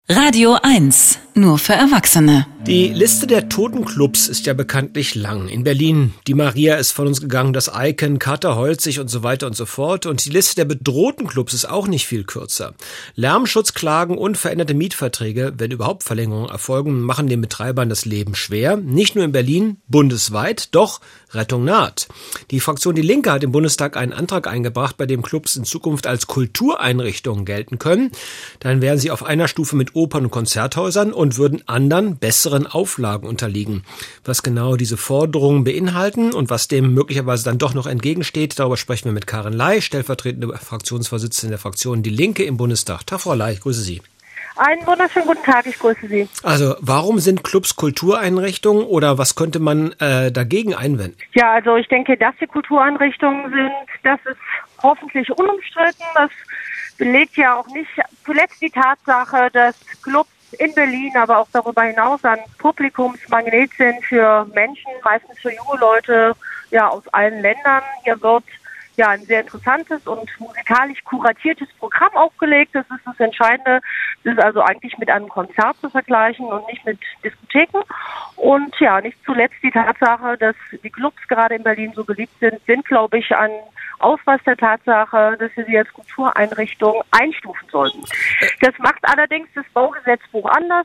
Radio 1, nur für Erwachsene. Die Liste der toten Clubs ist ja bekanntlich lang. In Berlin, die Maria ist von uns gegangen, das Icon, Kater Holzig und so weiter und so fort. Und die Liste der bedrohten Clubs ist auch nicht viel kürzer. Lärmschutzklagen und veränderte Mietverträge, wenn überhaupt Verlängerungen erfolgen, machen den Betreibern das Leben schwer. Nicht nur in Berlin, bundesweit, doch Rettung naht. Die Fraktion Die Linke hat im Bundestag einen Antrag eingebracht, bei dem Clubs in Zukunft als Kultureinrichtungen gelten können. Dann wären sie auf einer Stufe mit Opern und Konzerthäusern und würden anderen, besseren Auflagen unterliegen. Was genau diese Forderungen beinhalten und was dem möglicherweise dann doch noch entgegensteht, darüber sprechen wir mit Karin Ley, stellvertretende Fraktionsvorsitzende der Fraktion Die Linke im Bundestag. Tag, Frau Ley, ich grüße Sie. Einen wunderschönen guten Tag, ich grüße Sie. Also, warum sind Clubs Kultureinrichtungen oder was könnte man dagegen einwenden? Ja, also ich denke, dass sie Kultureinrichtungen sind, das ist hoffentlich unumstritten. Das belegt ja auch nicht zuletzt die Tatsache, dass Clubs in Berlin, aber auch darüber hinaus ein Publikumsmagnet sind für Menschen, meistens für junge Leute, ja, aus allen Ländern. Hier wird ja ein sehr interessantes und musikalisch kuratiertes Programm aufgelegt. Das ist das Entscheidende. Das ist also eigentlich mit einem Konzert zu vergleichen und nicht mit Diskotheken. Und ja, nicht zuletzt die Tatsache, dass die Clubs gerade in Berlin so beliebt sind, glaube ich, ein Ausweis der Tatsache, dass wir sie als Kultureinrichtung einstufen sollten. Das macht allerdings das Baugesetzbuch anders.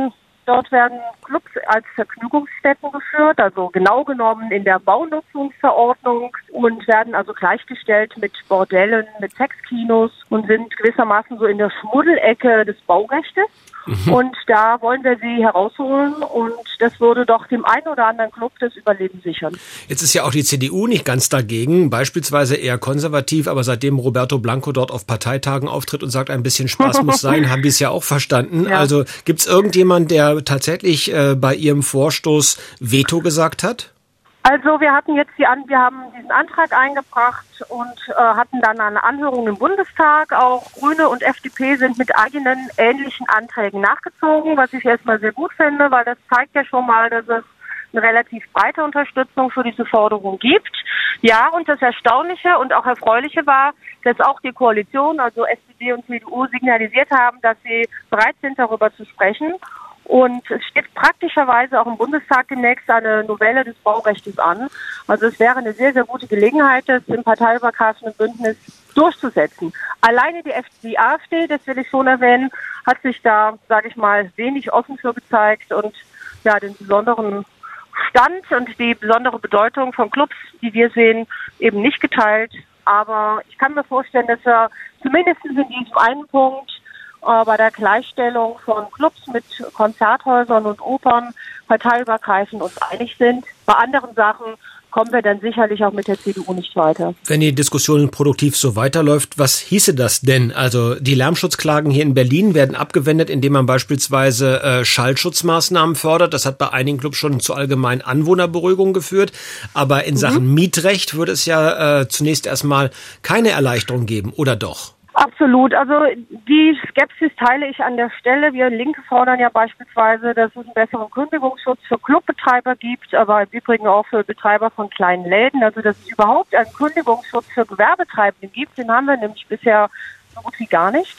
Dort werden Clubs als Vergnügungsstätten geführt, also genau genommen in der Baunutzungsverordnung und werden also gleichgestellt mit Bordellen, mit Sexkinos und sind gewissermaßen so in der Schmuddelecke des Baurechtes. Und da wollen wir sie herausholen und das würde doch dem einen oder anderen Club das Überleben sichern. Jetzt ist ja auch die CDU nicht ganz dagegen, beispielsweise eher konservativ, aber seitdem Roberto Blanco dort auf Parteitagen auftritt und sagt, ein bisschen Spaß muss sein, haben die es ja auch verstanden. Ja. Also gibt es irgendjemand, der tatsächlich bei ihrem Vorstoß Veto gesagt hat? Also wir haben diesen Antrag eingebracht und hatten dann eine Anhörung im Bundestag. Auch Grüne und FDP sind mit eigenen ähnlichen Anträgen nachgezogen, was ich erstmal sehr gut finde, weil das zeigt ja schon mal, dass es eine relativ breite Unterstützung für diese Forderung gibt. Ja, und das Erstaunliche und auch Erfreuliche war, dass auch die Koalition, also SPD und CDU, signalisiert haben, dass sie bereit sind, darüber zu sprechen. Und es steht praktischerweise auch im Bundestag demnächst eine Novelle des Baurechtes an. Also es wäre eine sehr, sehr gute Gelegenheit, das im parteiübergreifenden Bündnis durchzusetzen. Alleine die AfD, das will ich schon erwähnen, hat sich da, sage ich mal, wenig offen für gezeigt und ja, den besonderen Stand und die besondere Bedeutung von Clubs, die wir sehen, eben nicht geteilt. Aber ich kann mir vorstellen, dass wir zumindest in diesem einen Punkt bei der Gleichstellung von Clubs mit Konzerthäusern und Opern parteiübergreifend uns einig sind. Bei anderen Sachen kommen wir dann sicherlich auch mit der CDU nicht weiter. Wenn die Diskussion produktiv so weiterläuft, was hieße das denn? Also die Lärmschutzklagen hier in Berlin werden abgewendet, indem man beispielsweise Schallschutzmaßnahmen fördert. Das hat bei einigen Clubs schon zu allgemeinen Anwohnerberuhigung geführt. Aber in Sachen Mietrecht würde es ja zunächst erstmal keine Erleichterung geben, oder doch? Absolut. Also die Skepsis teile ich an der Stelle. Wir Linke fordern ja beispielsweise, dass es einen besseren Kündigungsschutz für Clubbetreiber gibt, aber im Übrigen auch für Betreiber von kleinen Läden. Also dass es überhaupt einen Kündigungsschutz für Gewerbetreibende gibt, den haben wir nämlich bisher so gut wie gar nicht.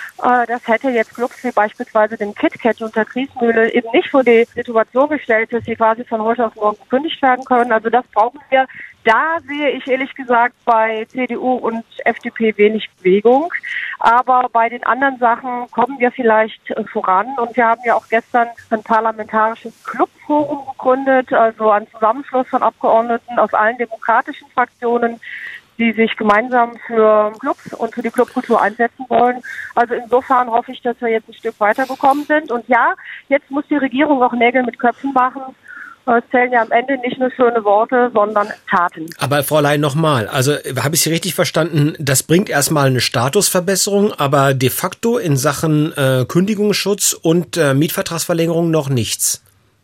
Das hätte jetzt Clubs wie beispielsweise den KitKat unter Griesmühle eben nicht vor die Situation gestellt, dass sie quasi von heute auf morgen gekündigt werden können. Also das brauchen wir. Da sehe ich ehrlich gesagt bei CDU und FDP wenig Bewegung. Aber bei den anderen Sachen kommen wir vielleicht voran. Und wir haben ja auch gestern ein parlamentarisches Clubforum gegründet, also ein Zusammenschluss von Abgeordneten aus allen demokratischen Fraktionen, die sich gemeinsam für Clubs und für die Clubkultur einsetzen wollen. Also insofern hoffe ich, dass wir jetzt ein Stück weitergekommen sind. Und ja, jetzt muss die Regierung auch Nägel mit Köpfen machen. Es zählen ja am Ende nicht nur schöne Worte, sondern Taten. Aber Frau Ley, nochmal, also habe ich Sie richtig verstanden, das bringt erstmal eine Statusverbesserung, aber de facto in Sachen Kündigungsschutz und Mietvertragsverlängerung noch nichts?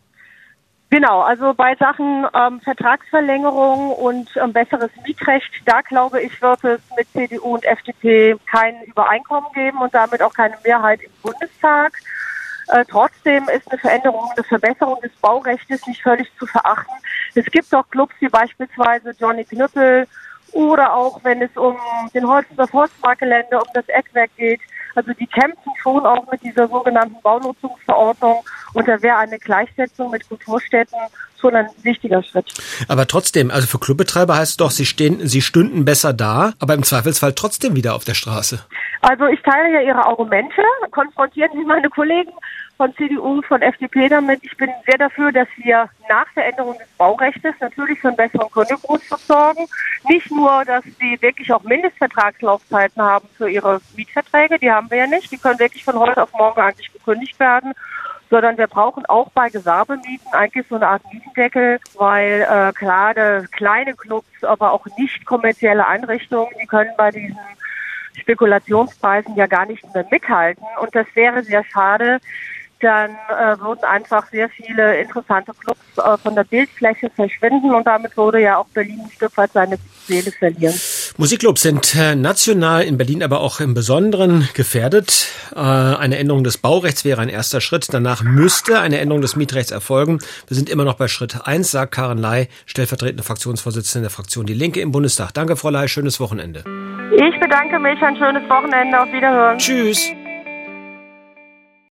Genau, also bei Sachen Vertragsverlängerung und besseres Mietrecht, da glaube ich, wird es mit CDU und FDP kein Übereinkommen geben und damit auch keine Mehrheit im Bundestag. Trotzdem ist eine Veränderung, eine Verbesserung des Baurechtes nicht völlig zu verachten. Es gibt auch Clubs wie beispielsweise Johnny Knüppel oder auch, wenn es um den Holzendorf-Forstmarkt-Gelände, um das Eckwerk geht, Also die kämpfen schon auch mit dieser sogenannten Baunutzungsverordnung und da wäre eine Gleichsetzung mit Kulturstätten schon ein wichtiger Schritt. Aber trotzdem, also für Clubbetreiber heißt es doch, sie stünden besser da, aber im Zweifelsfall trotzdem wieder auf der Straße. Also ich teile ja Ihre Argumente, konfrontieren Sie meine Kollegen von CDU, von FDP damit. Ich bin sehr dafür, dass wir nach der Änderung des Baurechts natürlich für einen besseren Kundenschutz sorgen. Nicht nur, dass sie wirklich auch Mindestvertragslaufzeiten haben für ihre Mietverträge, die haben wir ja nicht, die können wirklich von heute auf morgen eigentlich gekündigt werden, sondern wir brauchen auch bei Gewerbemieten eigentlich so eine Art Mietendeckel, weil klar, kleine Clubs, aber auch nicht kommerzielle Einrichtungen, die können bei diesen Spekulationspreisen ja gar nicht mehr mithalten und das wäre sehr schade. Dann würden einfach sehr viele interessante Clubs von der Bildfläche verschwinden und damit würde ja auch Berlin ein Stück weit seine Seele verlieren. Musikclubs sind national in Berlin aber auch im Besonderen gefährdet. Eine Änderung des Baurechts wäre ein erster Schritt. Danach müsste eine Änderung des Mietrechts erfolgen. Wir sind immer noch bei Schritt 1, sagt Karin Ley, stellvertretende Fraktionsvorsitzende der Fraktion Die Linke im Bundestag. Danke, Frau Ley, schönes Wochenende. Ich bedanke mich, ein schönes Wochenende, auf Wiederhören. Tschüss.